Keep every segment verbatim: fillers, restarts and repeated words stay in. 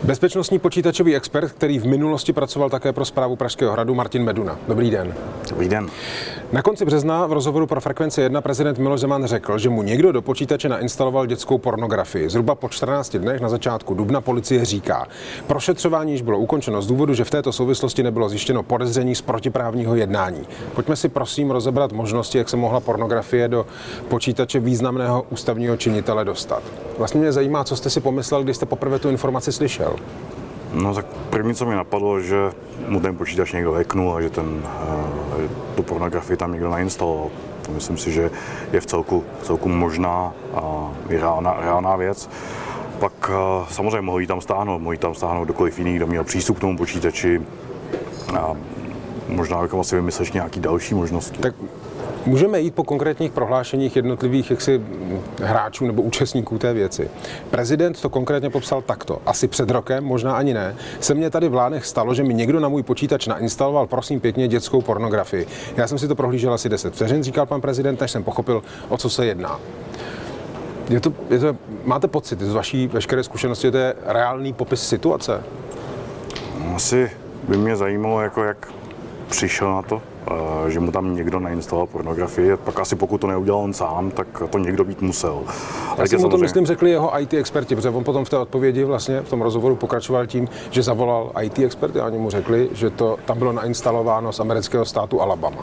Bezpečnostní počítačový expert, který v minulosti pracoval také pro Správu Pražského hradu, Martin Meduna. Dobrý den. Dobrý den. Na konci března v rozhovoru pro Frekvenci jedna prezident Miloš Zeman řekl, že mu někdo do počítače nainstaloval dětskou pornografii. Zhruba po čtrnácti dnech na začátku dubna policie říká, prošetřování již bylo ukončeno z důvodu, že v této souvislosti nebylo zjištěno podezření z protiprávního jednání. Pojďme si prosím rozebrat možnosti, jak se mohla pornografie do počítače významného ústavního činitele dostat. Vlastně mě zajímá, co jste si pomyslel, když jste poprvé tu informaci slyšel. No tak první, co mi napadlo, že mu ten počítač někdo hacknul a že ten, tu pornografii tam někdo nainstaloval. To myslím si, že je v celku, v celku možná a i reálná, reálná věc. Pak samozřejmě mohl jí tam stáhnout, mohl jí tam stáhnout kdokoliv jiný, kdo měl přístup k tomu počítači. A možná bychom asi vymysleli nějaký další možnosti. Tak můžeme jít po konkrétních prohlášeních jednotlivých jaksi hráčů nebo účastníků té věci. Prezident to konkrétně popsal takto. Asi před rokem, možná ani ne, se mně tady v Lánech stalo, že mi někdo na můj počítač nainstaloval, prosím pěkně, dětskou pornografii. Já jsem si to prohlížel asi deset vteřin, říkal pan prezident, než jsem pochopil, o co se jedná. Je to, je to, máte pocit z vaší veškeré zkušenosti, že to je reálný popis situace? Asi by mě zajímalo, jako jak přišel na to, že mu tam někdo nainstaloval pornografii, pak asi pokud to neudělal on sám, tak to někdo být musel. Já jsem mu to, myslím, řekli jeho í té experti, protože on potom v té odpovědi vlastně v tom rozhovoru pokračoval tím, že zavolal í té experty a oni mu řekli, že to tam bylo nainstalováno z amerického státu Alabama.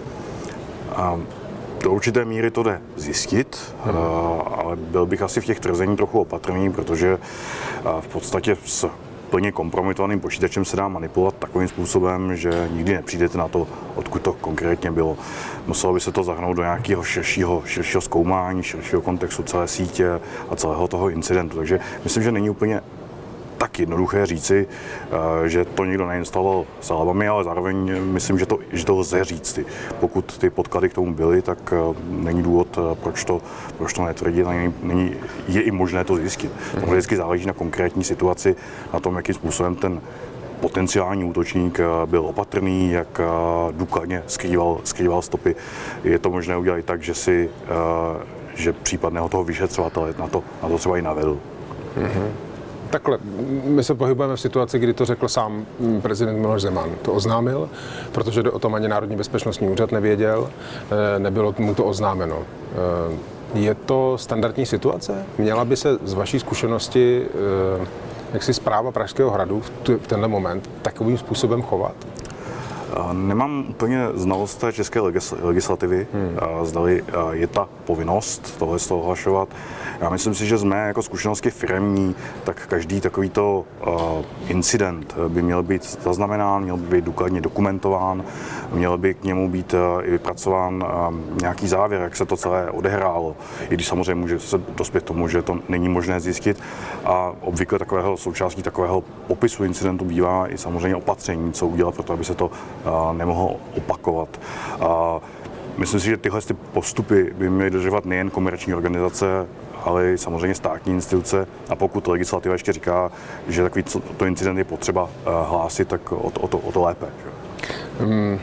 A do určité míry to jde zjistit, hmm. ale byl bych asi v těch tvrzení trochu opatrný, protože v podstatě s plně kompromitovaným počítačem se dá manipulovat takovým způsobem, že nikdy nepřijdete na to, odkud to konkrétně bylo. Muselo by se to zahrnout do nějakého širšího, širšího zkoumání, širšího kontextu celé sítě a celého toho incidentu. Takže myslím, že není úplně tak jednoduché říci, že to někdo nainstaloval s Alabamy, ale zároveň myslím, že to, že to lze říct. Pokud ty podklady k tomu byly, tak není důvod, proč to, proč to netvrdit. Není, není, je i možné to zjistit. To vždycky záleží na konkrétní situaci, na tom, jakým způsobem ten potenciální útočník byl opatrný, jak důkladně skrýval, skrýval stopy. Je to možné udělat i tak, že si, že případného toho vyšetřovatele na to, na to třeba i navedl. Mm-hmm. Takhle, my se pohybujeme v situaci, kdy to řekl sám prezident Miloš Zeman. To oznámil, protože o tom ani Národní bezpečnostní úřad nevěděl, nebylo mu to oznámeno. Je to standardní situace? Měla by se z vaší zkušenosti jaksi Správa Pražského hradu v tenhle moment takovým způsobem chovat? Nemám úplně znalost té české legislativy, hmm. zdali je ta povinnost tohle z toho ohlašovat. Já myslím si, že z mé jako zkušenosti firemní, tak každý takovýto incident by měl být zaznamenán, měl by být důkladně dokumentován, měl by k němu být i vypracován nějaký závěr, jak se to celé odehrálo, i když samozřejmě může se dospět tomu, že to není možné zjistit. A obvykle takového součástí takového popisu incidentu bývá i samozřejmě opatření, co udělat pro to, aby se to nemohlo opakovat. Myslím si, že tyhle ty postupy by měly dodržovat nejen komerční organizace, ale i samozřejmě státní instituce. A pokud legislativa ještě říká, že takový to incident je potřeba hlásit, tak o to, o to, o to lépe. Hmm.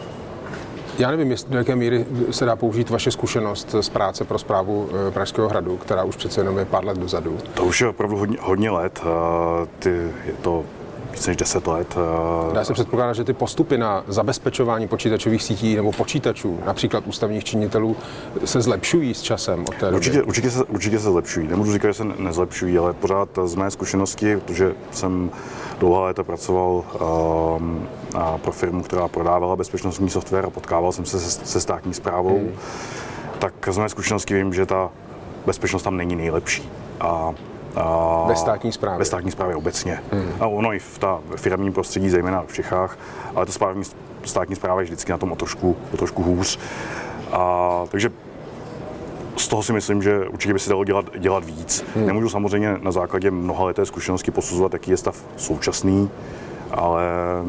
Já nevím, do jaké míry se dá použít vaše zkušenost z práce pro Správu Pražského hradu, která už přece jenom je pár let dozadu. To už je opravdu hodně, hodně let. Ty, je to více než deset let. Dá se předpokládat, že ty postupy na zabezpečování počítačových sítí nebo počítačů, například ústavních činitelů, se zlepšují s časem od té doby? Určitě, určitě, se, určitě se zlepšují. Nemůžu říkat, že se nezlepšují, ale pořád z mé zkušenosti, protože jsem dlouhá léta pracoval um, pro firmu, která prodávala bezpečnostní software a potkával jsem se se, se státní správou, hmm. tak z mé zkušenosti vím, že ta bezpečnost tam není nejlepší. A Ve státní správě. Ve státní správě obecně. Hmm. A ono i v ta firemním prostředí, zejména v Čechách, ale ta správní, státní správa je vždycky na tom o trošku, o trošku hůř. A, takže z toho si myslím, že určitě by se dalo dělat, dělat víc. Hmm. Nemůžu samozřejmě na základě mnoha leté zkušenosti posuzovat, jaký je stav současný, ale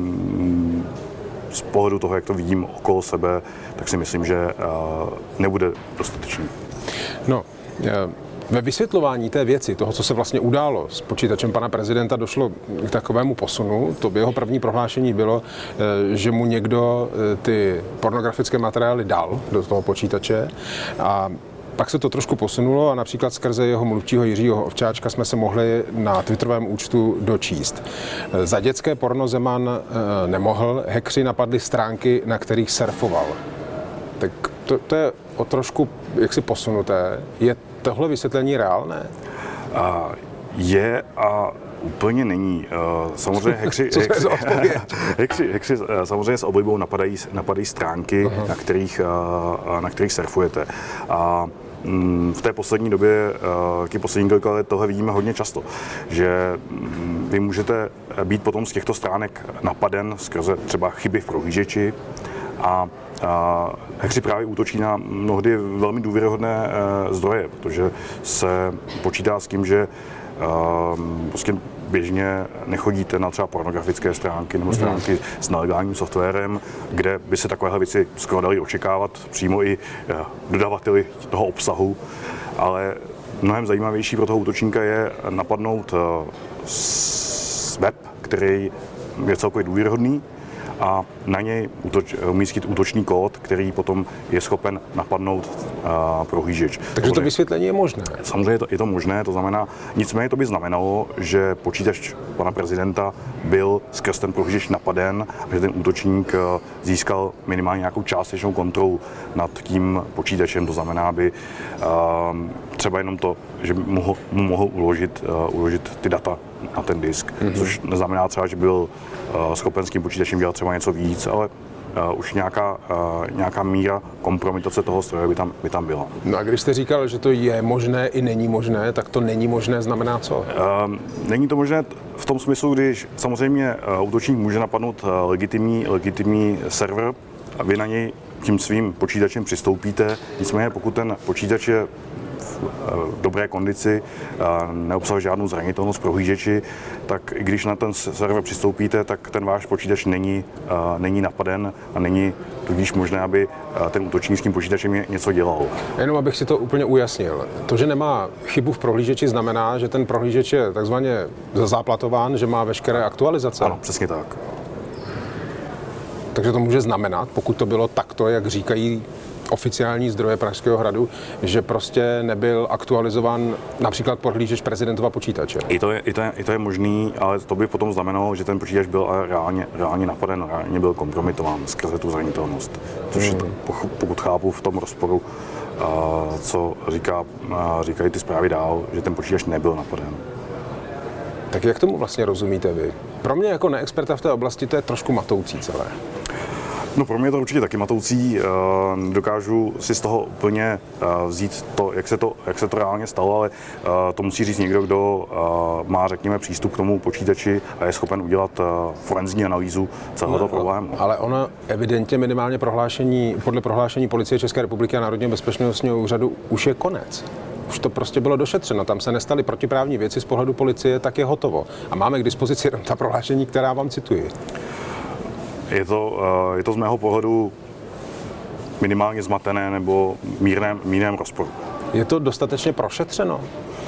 z pohledu toho, jak to vidím okolo sebe, tak si myslím, že nebude dostatečný. No, yeah. Ve vysvětlování té věci, toho, co se vlastně událo s počítačem pana prezidenta, došlo k takovému posunu. To by jeho první prohlášení bylo, že mu někdo ty pornografické materiály dal do toho počítače a Pak se to trošku posunulo a například skrze jeho mluvčího Jiřího Ovčáčka jsme se mohli na twitterovém účtu dočíst. Za dětské porno Zeman nemohl, hackři napadli stránky, na kterých surfoval. Tak to, to je o trošku jaksi posunuté. Je tohle vysvětlení reálné? A je a úplně není. Samozřejmě hekři, Co hekři, hekři, hekři samozřejmě s oblibou napadají, napadají stránky, na kterých, na kterých surfujete. A v té poslední době, ty poslední několika let tohle vidíme hodně často, že vy můžete být potom z těchto stránek napaden skrze třeba chyby v prohlížeči a hackři právě útočí na mnohdy velmi důvěryhodné zdroje, protože se počítá s tím, že prostě běžně nechodíte na třeba pornografické stránky nebo stránky s nelegálním softwarem, kde by se takovéhle věci skoro dali očekávat, přímo i dodavateli toho obsahu, ale mnohem zajímavější pro toho útočníka je napadnout web, který je celkově důvěryhodný, a na něj útoč, umístit útočný kód, který potom je schopen napadnout uh, prohlížeč. Takže to vysvětlení je možné. Samozřejmě je to, je to možné, to znamená, nicméně to by znamenalo, že počítač pana prezidenta byl skrz ten prohlížeč napaden a že ten útočník uh, získal minimálně nějakou částečnou kontrolu nad tím počítačem, to znamená, by uh, třeba jenom to, že mohl, mohl uložit, uh, uložit ty data na ten disk, mm-hmm. což neznamená třeba, že byl uh, schopen s tím počítačem dělat třeba něco víc, ale uh, už nějaká, uh, nějaká míra kompromitace toho stroje by tam, by tam byla. No a když jste říkal, že to je možné i není možné, tak to není možné znamená co? Uh, není to možné v tom smyslu, když samozřejmě uh, útočník může napadnout uh, legitimní, legitimní server a vy na něj tím svým počítačem přistoupíte, nicméně pokud ten počítač je v dobré kondici, neobsahuje žádnou zranitelnost prohlížeči, tak i když na ten server přistoupíte, tak ten váš počítač není, není napaden a není tudíž možné, aby ten útočník s tím počítačem něco dělal. Jenom abych si to úplně ujasnil. To, že nemá chybu v prohlížeči, znamená, že ten prohlížeč je takzvaně zazáplatován, že má veškeré aktualizace? Ano, přesně tak. Takže to může znamenat, pokud to bylo takto, jak říkají oficiální zdroje Pražského hradu, že prostě nebyl aktualizován například prohlížeč prezidentova počítače. I to je, i to je, i to je možný, ale to by potom znamenalo, že ten počítač byl reálně, reálně napaden, reálně byl kompromitován skrze tu zranitelnost. Což hmm. pokud chápu v tom rozporu, co říká, říkají ty zprávy dál, že ten počítač nebyl napaden. Tak jak tomu vlastně rozumíte vy? Pro mě jako neexperta v té oblasti to je trošku matoucí celé. No pro mě je to určitě taky matoucí, dokážu si z toho úplně vzít to, jak se to, jak se to reálně stalo, ale to musí říct někdo, kdo má, řekněme, přístup k tomu počítači a je schopen udělat forenzní analýzu celého toho problému. Ale ono evidentně minimálně prohlášení, podle prohlášení Policie České republiky a Národního bezpečnostního úřadu už je konec. Už to prostě bylo došetřeno, tam se nestaly protiprávní věci z pohledu policie, tak je hotovo. A máme k dispozici jenom ta prohlášení, která vám cituji. Je to, je to z mého pohledu minimálně zmatené nebo mírném, mírném rozporu. Je to dostatečně prošetřeno?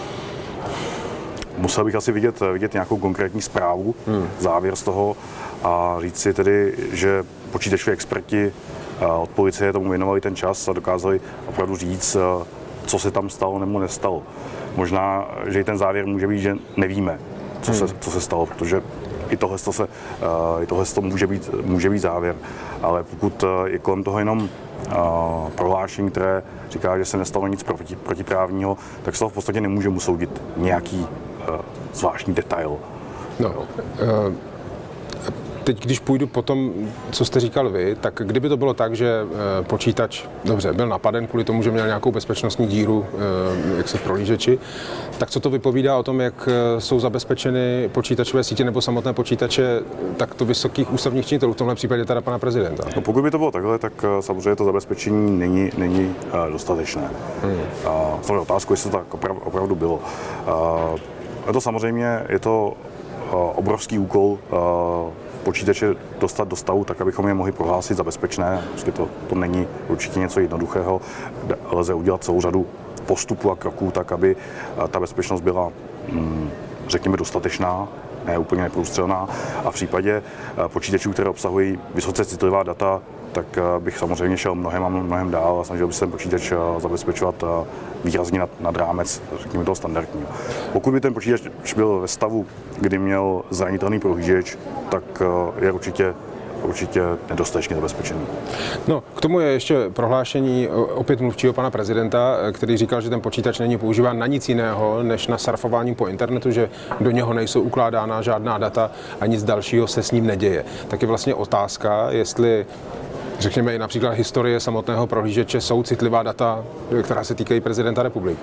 Musel bych asi vidět, vidět nějakou konkrétní zprávu, hmm. závěr z toho a říct si tedy, že počítačoví experti od policie tomu věnovali ten čas a dokázali opravdu říct, co se tam stalo nebo nestalo. Možná, že i ten závěr může být, že nevíme, co, hmm. se, co se stalo, protože i tohle, se, i tohle to může být, může být závěr, ale pokud je kolem toho jenom uh, prohlášení, které říká, že se nestalo nic proti, protiprávního, tak se to v podstatě nemůže usoudit nějaký uh, zvláštní detail. No, uh, teď, když půjdu po tom, co jste říkal vy, tak kdyby to bylo tak, že uh, počítač, dobře, byl napaden kvůli tomu, že měl nějakou bezpečnostní díru, uh, jak se v prohlížeči, tak co to vypovídá o tom, jak uh, jsou zabezpečeny počítačové sítě nebo samotné počítače takto vysokých ústavních činitelů, v tomhle případě teda pana prezidenta? No, pokud by to bylo takhle, tak uh, samozřejmě to zabezpečení není, není uh, dostatečné. Hmm. Uh, Samozřejmě otázku, jestli to tak oprav, opravdu bylo. Uh, je to samozřejmě, je to uh, obrovský úkol uh, počítače dostat do stavu, tak abychom je mohli prohlásit za bezpečné. Prostě to, to není určitě něco jednoduchého. Lze udělat celou řadu postupů a kroků tak, aby ta bezpečnost byla, řekněme, dostatečná, ne úplně neprůstřelná. A v případě počítačů, které obsahují vysoce citlivá data, tak bych samozřejmě šel mnohem a mnohem dál a snažil bych se ten počítač zabezpečovat výrazně nad, nad rámec, řekněme, toho standardního. Pokud by ten počítač byl ve stavu, kdy měl zranitelný prohlížeč, tak je určitě určitě nedostatečně zabezpečený. No, k tomu je ještě prohlášení opět mluvčího pana prezidenta, který říkal, že ten počítač není používán na nic jiného, než na surfování po internetu, že do něho nejsou ukládána žádná data a nic dalšího se s ním neděje. Tak je vlastně otázka, jestli řekněme i například historie samotného prohlížeče jsou citlivá data, která se týkají prezidenta republiky.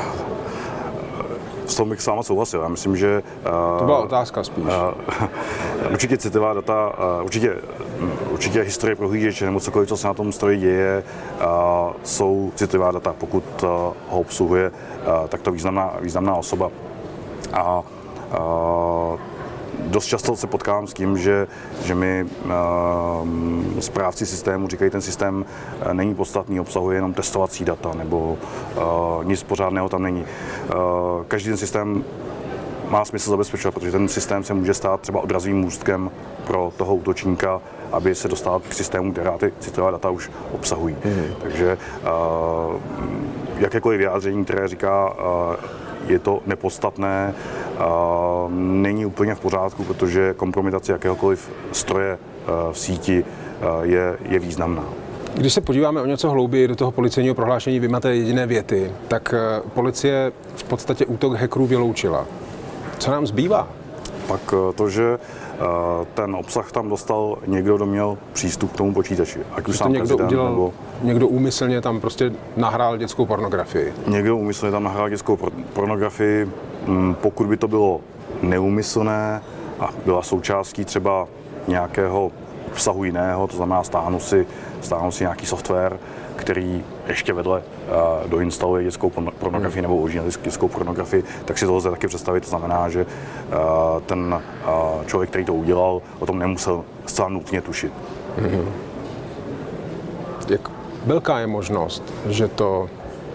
S tom bych s váma souhlasil. Já myslím, že... To byla otázka spíš. Uh, určitě citlivá data, uh, určitě, určitě historie prohlížeče nebo cokoliv, co se na tom stroji děje, uh, jsou citlivá data, pokud uh, ho obsluhuje uh, takto významná, významná osoba. A uh, dost často se potkávám s tím, že, že mi uh, správci systému říkají, ten systém uh, není podstatný, obsahuje jenom testovací data nebo uh, nic pořádného tam není. Uh, každý ten systém má smysl zabezpečovat, protože ten systém se může stát třeba odrazovým můstkem pro toho útočníka, aby se dostal k systému, která ty citlivá data už obsahují. Mm. Takže uh, jakékoliv vyjádření, které říká, uh, je to nepodstatné, uh, není úplně v pořádku, protože kompromitace jakéhokoliv stroje uh, v síti uh, je, je významná. Když se podíváme o něco hlouběji do toho policejního prohlášení, vy máte jediné věty, tak uh, policie v podstatě útok hackerů vyloučila. Co nám zbývá? Pak to, že ten obsah tam dostal někdo, kdo měl přístup k tomu počítači. Ať už sám někdo udělal, nebo... někdo úmyslně tam prostě nahrál dětskou pornografii. Někdo úmyslně tam nahrál dětskou pornografii. Pokud by to bylo neúmyslné a byla součástí třeba nějakého obsahu jiného, to znamená stáhnu si, stáhnu si nějaký software, který ještě vedle uh, doinstaluje dětskou pornografii nebo uloží na dětskou pornografii, tak si to lze taky představit. To znamená, že uh, ten uh, člověk, který to udělal, o tom nemusel zcela nutně tušit. Mm-hmm. Jak velká je možnost, že to,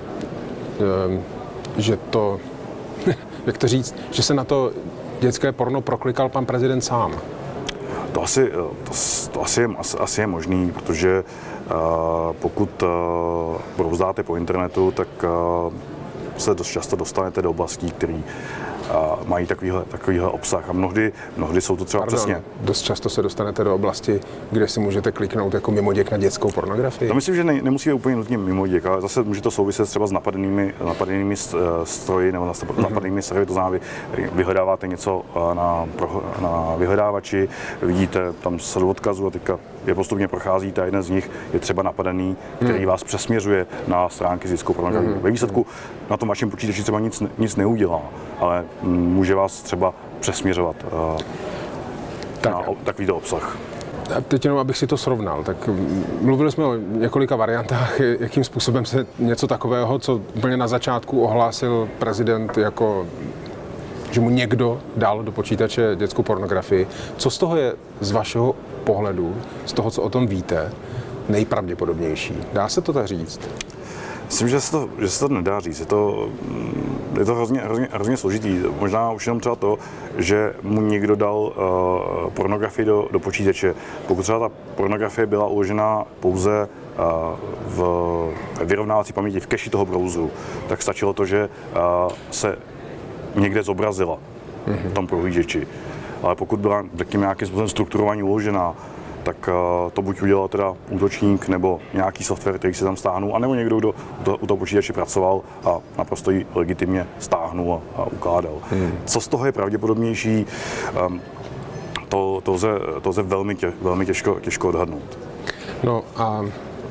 um, že to, jak to říct, že se na to dětské porno proklikal pan prezident sám? To asi, to, to asi, je, asi je možný, protože uh, pokud uh, brouzdáte po internetu, tak uh, se dost často dostanete do oblastí, které uh, mají takovýhle, takovýhle obsah. A mnohdy, mnohdy jsou to třeba Pardon, přesně. Dost často se dostanete do oblasti, kde si můžete kliknout jako mimoděk na dětskou pornografii. To myslím, že ne, nemusí být úplně nutně mimoděk, ale zase může to souviset třeba s napadenými, napadenými stroji nebo mm-hmm. napadenými servery. To znamená, vy vyhledáváte něco na, na vyhledávači, vidíte tam sadu odkazů a teďka je postupně procházíte a jeden z nich je třeba napadený, který mm. vás přesměřuje na stránky s dětskou pornografií. Mm. Ve výsledku na tom vašem počítači třeba nic, nic neudělá, ale může vás třeba přesměřovat uh, tak. na takovýto obsah. A teď jenom, abych si to srovnal, tak mluvili jsme o několika variantách, jakým způsobem se něco takového, co úplně na začátku ohlásil prezident jako, že mu někdo dal do počítače dětskou pornografii. Co z toho je z vašeho pohledu, z toho, co o tom víte, nejpravděpodobnější? Dá se to tak říct? Myslím, že se to, že se to nedá říct. Je to, je to hrozně, hrozně, hrozně složitý. Možná už jenom třeba to, že mu někdo dal uh, pornografii do, do počítače. Pokud třeba ta pornografie byla uložena pouze uh, v vyrovnávací paměti, v cache toho browseru, tak stačilo to, že uh, se někde zobrazila v tom prohlížeči. Ale pokud byla, řekněme, nějakým způsobem strukturovaně uložená, tak uh, to buď udělal teda útočník nebo nějaký software, který si tam stáhnul, anebo někdo, kdo to, u toho počítače pracoval a naprosto ji legitimně stáhnul a, a ukládal. Hmm. Co z toho je pravděpodobnější, um, to, to, lze, to lze velmi, tě, velmi těžko, těžko odhadnout. No a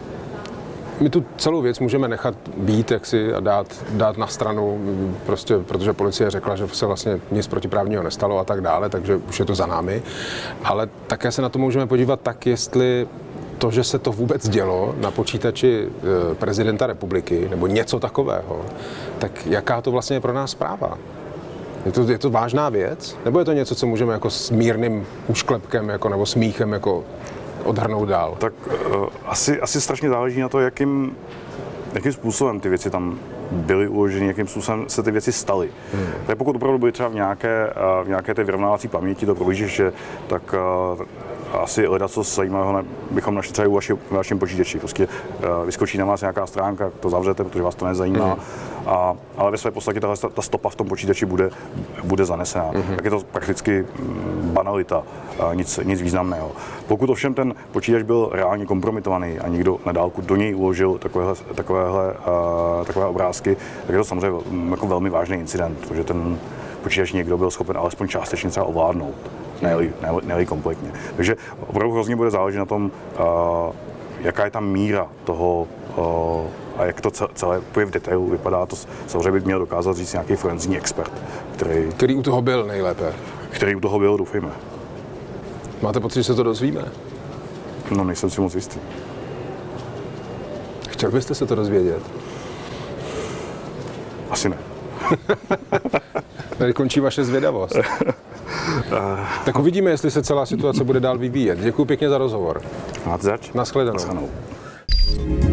my tu celou věc můžeme nechat být jaksi a dát, dát na stranu, prostě, protože policie řekla, že se vlastně nic protiprávního nestalo a tak dále, takže už je to za námi. Ale také se na to můžeme podívat tak, jestli to, že se to vůbec dělo na počítači prezidenta republiky, nebo něco takového, tak jaká to vlastně je pro nás zpráva? Je to, je to vážná věc? Nebo je to něco, co můžeme jako s mírným úšklepkem jako, nebo smíchem jako odhrnout dál? Tak uh, asi, asi strašně záleží na to, jakým, jakým způsobem ty věci tam byly uloženy, jakým způsobem se ty věci staly. Hmm. Tak pokud opravdu byly třeba v nějaké, uh, v nějaké té vyrovnávací paměti to prohlížeče, tak uh, asi hledat co zajímavého bychom našli třeba u vaši, vaším počítači. Prostě uh, vyskočí na vás nějaká stránka, to zavřete, protože vás to nezajímá. Mm. A, ale ve své podstatě tahle, ta stopa v tom počítači bude, bude zanesená. Mm. Tak je to prakticky banalita, uh, nic, nic významného. Pokud ovšem ten počítač byl reálně kompromitovaný a někdo na dálku do něj uložil takovéhle, takovéhle, uh, takové obrázky, tak je to samozřejmě jako velmi vážný incident, protože ten počítač někdo byl schopen alespoň částečně třeba ovládnout. Ne-li, ne-li kompletně. Takže opravdu hrozně bude záležet na tom, uh, jaká je tam míra toho uh, a jak to celé v detailu vypadá. To samozřejmě by měl dokázat říct nějaký forenzní expert, který... Který u toho byl nejlépe. Který u toho byl, doufejme. Máte pocit, že se to dozvíme? No, nejsem si moc jistý. Chtěl byste se to dozvědět? Asi ne. Tady končí vaše zvědavost. Tak uvidíme, jestli se celá situace bude dál vyvíjet. Děkuji pěkně za rozhovor. Máte zač? Naschledanou. Naschledanou.